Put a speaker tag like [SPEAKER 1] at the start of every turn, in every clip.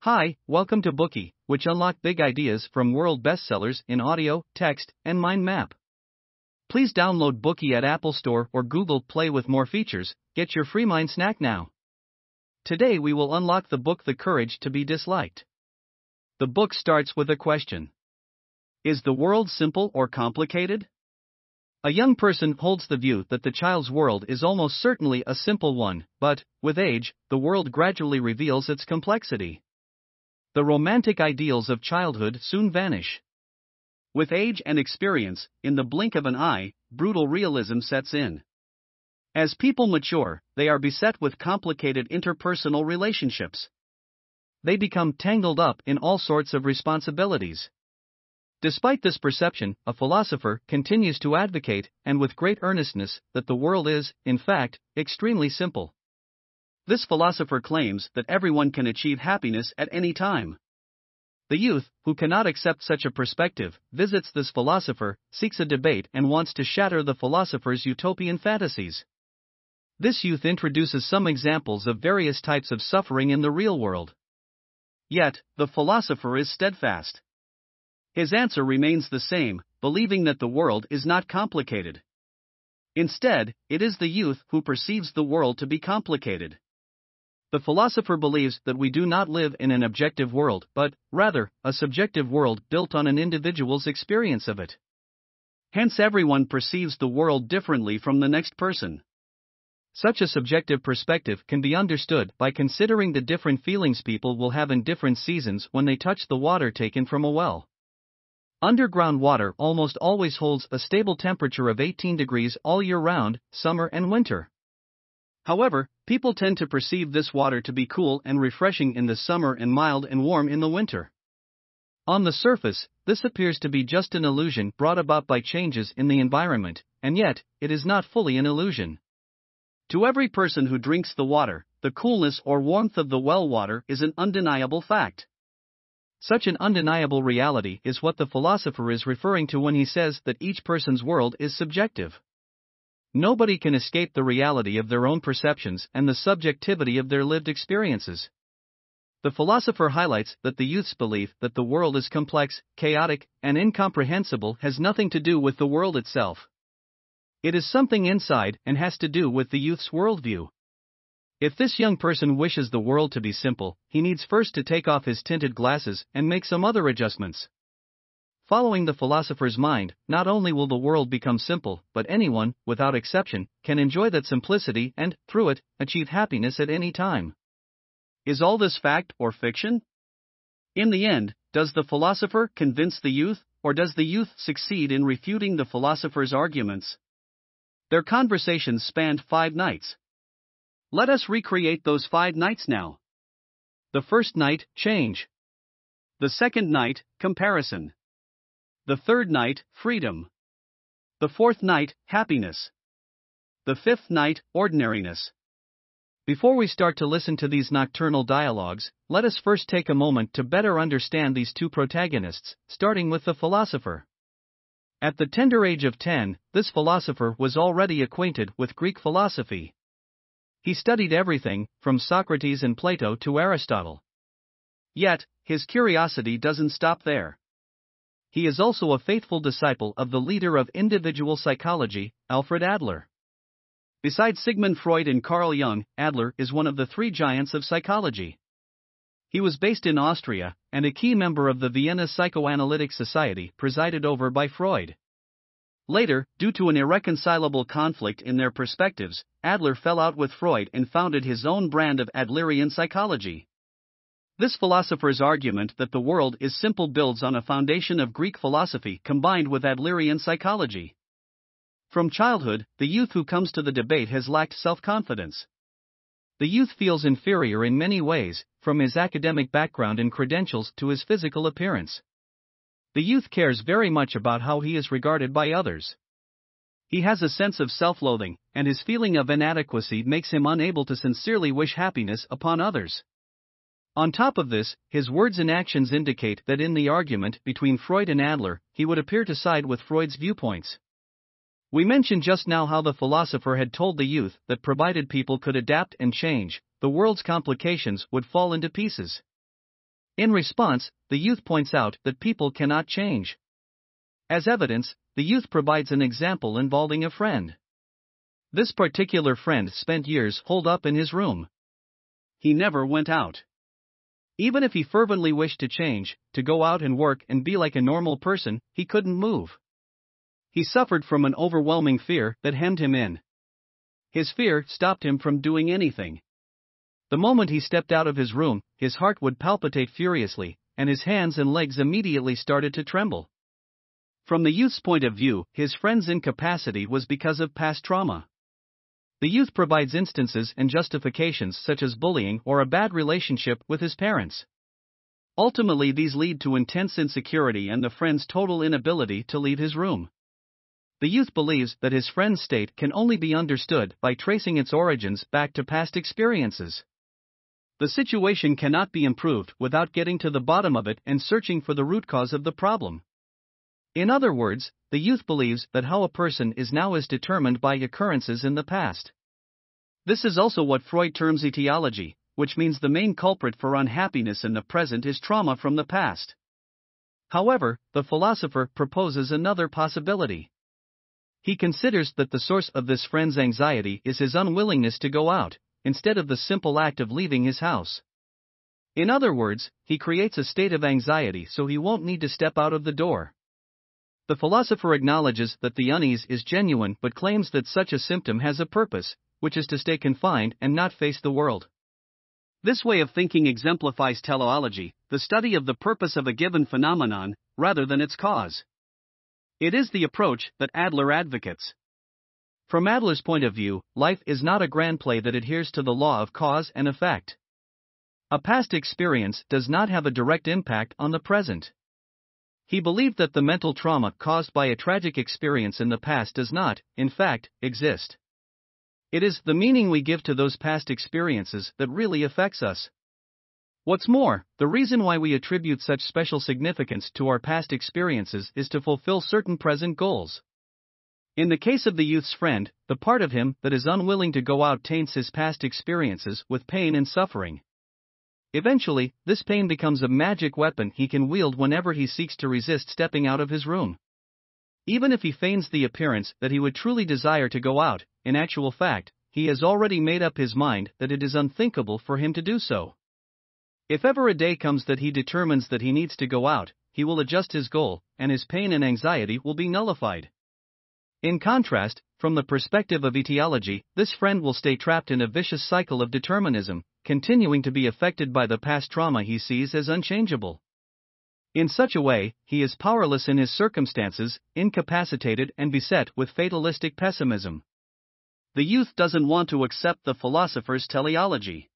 [SPEAKER 1] Hi, welcome to Bookey, which unlock big ideas from world bestsellers in audio, text, and mind map. Please download Bookey at Apple Store or Google Play with more features. Get your free mind snack now. Today we will unlock the book The Courage to be Disliked. The book starts with a question. Is the world simple or complicated? A young person holds the view that the child's world is almost certainly a simple one, but, with age, the world gradually reveals its complexity. The romantic ideals of childhood soon vanish. With age and experience, in the blink of an eye, brutal realism sets in. As people mature, they are beset with complicated interpersonal relationships. They become tangled up in all sorts of responsibilities. Despite this perception, a philosopher continues to advocate, and with great earnestness, that the world is, in fact, extremely simple. This philosopher claims that everyone can achieve happiness at any time. The youth, who cannot accept such a perspective, visits this philosopher, seeks a debate, and wants to shatter the philosopher's utopian fantasies. This youth introduces some examples of various types of suffering in the real world. Yet, the philosopher is steadfast. His answer remains the same, believing that the world is not complicated. Instead, it is the youth who perceives the world to be complicated. The philosopher believes that we do not live in an objective world, but, rather, a subjective world built on an individual's experience of it. Hence, everyone perceives the world differently from the next person. Such a subjective perspective can be understood by considering the different feelings people will have in different seasons when they touch the water taken from a well. Underground water almost always holds a stable temperature of 18 degrees all year round, summer and winter. However, people tend to perceive this water to be cool and refreshing in the summer and mild and warm in the winter. On the surface, this appears to be just an illusion brought about by changes in the environment, and yet, it is not fully an illusion. To every person who drinks the water, the coolness or warmth of the well water is an undeniable fact. Such an undeniable reality is what the philosopher is referring to when he says that each person's world is subjective. Nobody can escape the reality of their own perceptions and the subjectivity of their lived experiences. The philosopher highlights that the youth's belief that the world is complex, chaotic, and incomprehensible has nothing to do with the world itself. It is something inside and has to do with the youth's worldview. If this young person wishes the world to be simple, he needs first to take off his tinted glasses and make some other adjustments. Following the philosopher's mind, not only will the world become simple, but anyone, without exception, can enjoy that simplicity and, through it, achieve happiness at any time. Is all this fact or fiction? In the end, does the philosopher convince the youth, or does the youth succeed in refuting the philosopher's arguments? Their conversations spanned 5 nights. Let us recreate those 5 nights now. The first night, change. The second night, comparison. The third night, freedom. The fourth night, happiness. The fifth night, ordinariness. Before we start to listen to these nocturnal dialogues, let us first take a moment to better understand these two protagonists, starting with the philosopher. At the tender age of 10, this philosopher was already acquainted with Greek philosophy. He studied everything, from Socrates and Plato to Aristotle. Yet, his curiosity doesn't stop there. He is also a faithful disciple of the leader of individual psychology, Alfred Adler. Besides Sigmund Freud and Carl Jung, Adler is one of the 3 giants of psychology. He was based in Austria, and a key member of the Vienna Psychoanalytic Society presided over by Freud. Later, due to an irreconcilable conflict in their perspectives, Adler fell out with Freud and founded his own brand of Adlerian psychology. This philosopher's argument that the world is simple builds on a foundation of Greek philosophy combined with Adlerian psychology. From childhood, the youth who comes to the debate has lacked self-confidence. The youth feels inferior in many ways, from his academic background and credentials to his physical appearance. The youth cares very much about how he is regarded by others. He has a sense of self-loathing, and his feeling of inadequacy makes him unable to sincerely wish happiness upon others. On top of this, his words and actions indicate that in the argument between Freud and Adler, he would appear to side with Freud's viewpoints. We mentioned just now how the philosopher had told the youth that provided people could adapt and change, the world's complications would fall into pieces. In response, the youth points out that people cannot change. As evidence, the youth provides an example involving a friend. This particular friend spent years holed up in his room. He never went out. Even if he fervently wished to change, to go out and work and be like a normal person, he couldn't move. He suffered from an overwhelming fear that hemmed him in. His fear stopped him from doing anything. The moment he stepped out of his room, his heart would palpitate furiously, and his hands and legs immediately started to tremble. From the youth's point of view, his friend's incapacity was because of past trauma. The youth provides instances and justifications such as bullying or a bad relationship with his parents. Ultimately, these lead to intense insecurity and the friend's total inability to leave his room. The youth believes that his friend's state can only be understood by tracing its origins back to past experiences. The situation cannot be improved without getting to the bottom of it and searching for the root cause of the problem. In other words, the youth believes that how a person is now is determined by occurrences in the past. This is also what Freud terms etiology, which means the main culprit for unhappiness in the present is trauma from the past. However, the philosopher proposes another possibility. He considers that the source of this friend's anxiety is his unwillingness to go out, instead of the simple act of leaving his house. In other words, he creates a state of anxiety so he won't need to step out of the door. The philosopher acknowledges that the unease is genuine but claims that such a symptom has a purpose, which is to stay confined and not face the world. This way of thinking exemplifies teleology, the study of the purpose of a given phenomenon, rather than its cause. It is the approach that Adler advocates. From Adler's point of view, life is not a grand play that adheres to the law of cause and effect. A past experience does not have a direct impact on the present. He believed that the mental trauma caused by a tragic experience in the past does not, in fact, exist. It is the meaning we give to those past experiences that really affects us. What's more, the reason why we attribute such special significance to our past experiences is to fulfill certain present goals. In the case of the youth's friend, the part of him that is unwilling to go out taints his past experiences with pain and suffering. Eventually, this pain becomes a magic weapon he can wield whenever he seeks to resist stepping out of his room. Even if he feigns the appearance that he would truly desire to go out, in actual fact, he has already made up his mind that it is unthinkable for him to do so. If ever a day comes that he determines that he needs to go out, he will adjust his goal, and his pain and anxiety will be nullified. In contrast, from the perspective of etiology, this friend will stay trapped in a vicious cycle of determinism, continuing to be affected by the past trauma he sees as unchangeable. In such a way, he is powerless in his circumstances, incapacitated and beset with fatalistic pessimism. The youth doesn't want to accept the philosopher's teleology.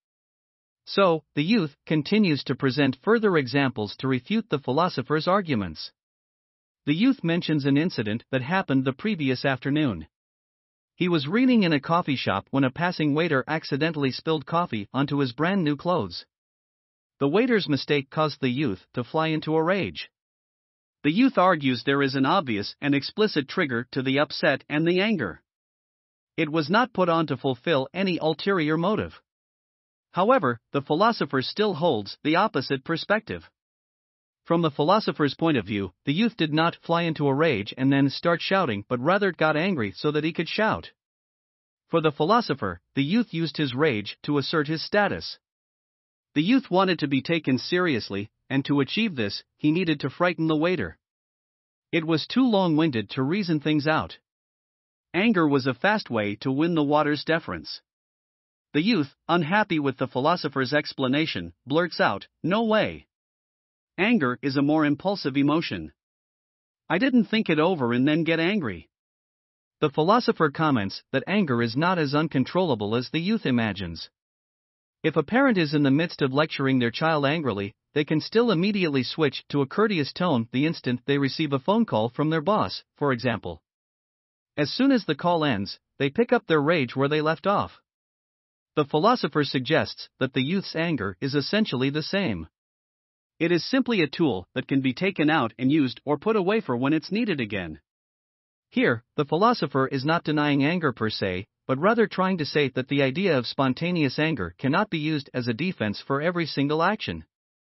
[SPEAKER 1] So, the youth continues to present further examples to refute the philosopher's arguments. The youth mentions an incident that happened the previous afternoon. He was reading in a coffee shop when a passing waiter accidentally spilled coffee onto his brand new clothes. The waiter's mistake caused the youth to fly into a rage. The youth argues there is an obvious and explicit trigger to the upset and the anger. It was not put on to fulfill any ulterior motive. However, the philosopher still holds the opposite perspective. From the philosopher's point of view, the youth did not fly into a rage and then start shouting but rather got angry so that he could shout. For the philosopher, the youth used his rage to assert his status. The youth wanted to be taken seriously, and to achieve this, he needed to frighten the waiter. It was too long-winded to reason things out. Anger was a fast way to win the waiter's deference. The youth, unhappy with the philosopher's explanation, blurts out, "No way. Anger is a more impulsive emotion. I didn't think it over and then get angry." The philosopher comments that anger is not as uncontrollable as the youth imagines. If a parent is in the midst of lecturing their child angrily, they can still immediately switch to a courteous tone the instant they receive a phone call from their boss, for example. As soon as the call ends, they pick up their rage where they left off. The philosopher suggests that the youth's anger is essentially the same. It is simply a tool that can be taken out and used or put away for when it's needed again. Here, the philosopher is not denying anger per se, but rather trying to say that the idea of spontaneous anger cannot be used as a defense for every single action.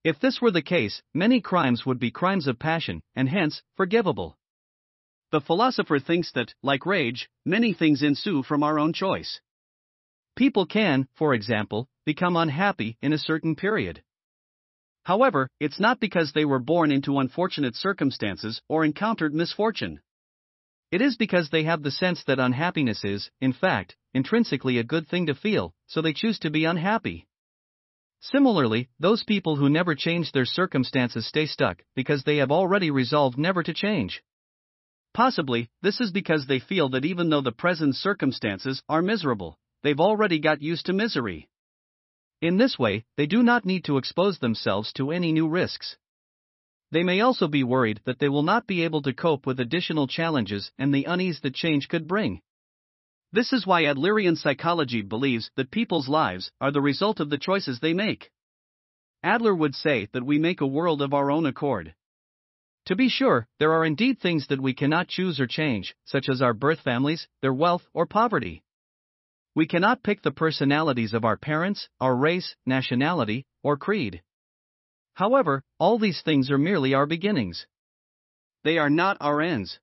[SPEAKER 1] If this were the case, many crimes would be crimes of passion, and hence, forgivable. The philosopher thinks that, like rage, many things ensue from our own choice. People can, for example, become unhappy in a certain period. However, it's not because they were born into unfortunate circumstances or encountered misfortune. It is because they have the sense that unhappiness is, in fact, intrinsically a good thing to feel, so they choose to be unhappy. Similarly, those people who never change their circumstances stay stuck because they have already resolved never to change. Possibly, this is because they feel that even though the present circumstances are miserable, they've already got used to misery. In this way, they do not need to expose themselves to any new risks. They may also be worried that they will not be able to cope with additional challenges and the unease that change could bring. This is why Adlerian psychology believes that people's lives are the result of the choices they make. Adler would say that we make a world of our own accord. To be sure, there are indeed things that we cannot choose or change, such as our birth families, their wealth, or poverty. We cannot pick the personalities of our parents, our race, nationality, or creed. However, all these things are merely our beginnings. They are not our ends.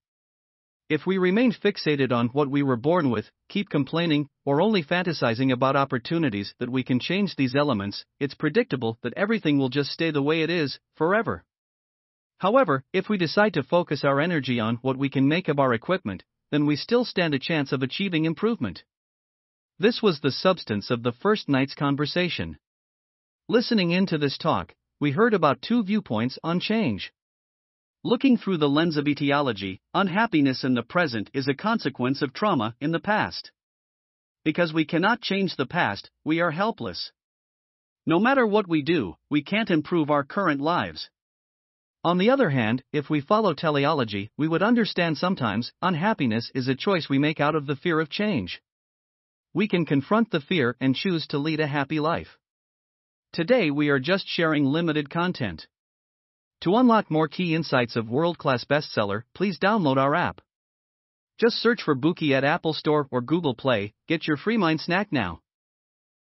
[SPEAKER 1] If we remain fixated on what we were born with, keep complaining, or only fantasizing about opportunities that we can change these elements, it's predictable that everything will just stay the way it is, forever. However, if we decide to focus our energy on what we can make of our equipment, then we still stand a chance of achieving improvement. This was the substance of the first night's conversation. Listening into this talk, we heard about two viewpoints on change. Looking through the lens of etiology, unhappiness in the present is a consequence of trauma in the past. Because we cannot change the past, we are helpless. No matter what we do, we can't improve our current lives. On the other hand, if we follow teleology, we would understand sometimes unhappiness is a choice we make out of the fear of change. We can confront the fear and choose to lead a happy life. Today we are just sharing limited content. To unlock more key insights of world-class bestseller, please download our app. Just search for Bookey at Apple Store or Google Play. Get your free mind snack now.